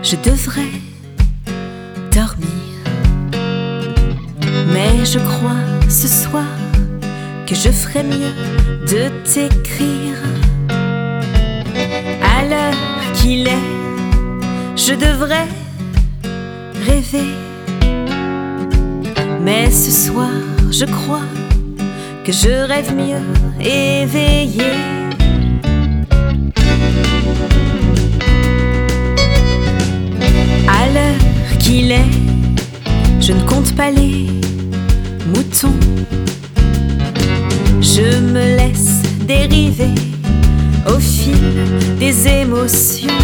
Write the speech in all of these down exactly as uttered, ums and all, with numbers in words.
je devrais dormir. Mais je crois ce soir que je ferais mieux de t'écrire. À l'heure qu'il est, je devrais rêver. Mais ce soir, je crois que je rêve mieux éveillé. À l'heure qu'il est, je ne compte pas les moutons. Je me laisse dériver au fil des émotions.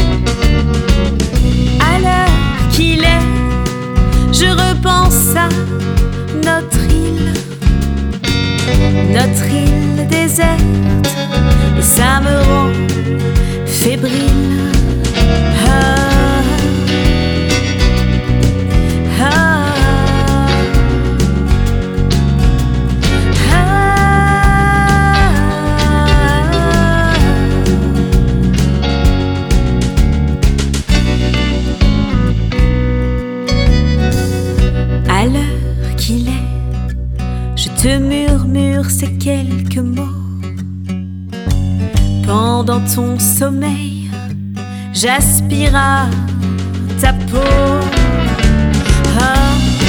À l'heure qu'il est, je repense à notre île, notre île déserte, et ça me rend fébrile. Ah. À l'heure qu'il est, je te murmure ces quelques mots. Pendant ton sommeil, j'aspire à ta peau. Ah.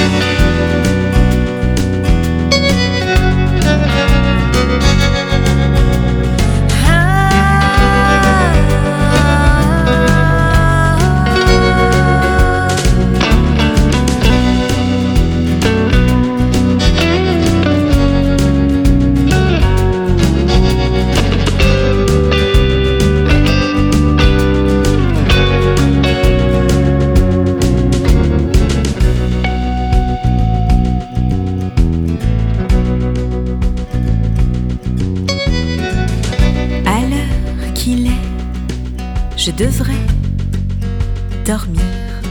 Qu'il est, je devrais dormir.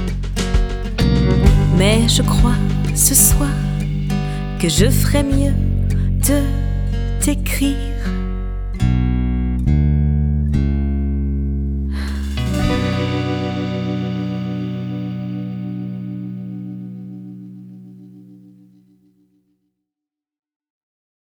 Mais je crois ce soir que je ferais mieux de t'écrire.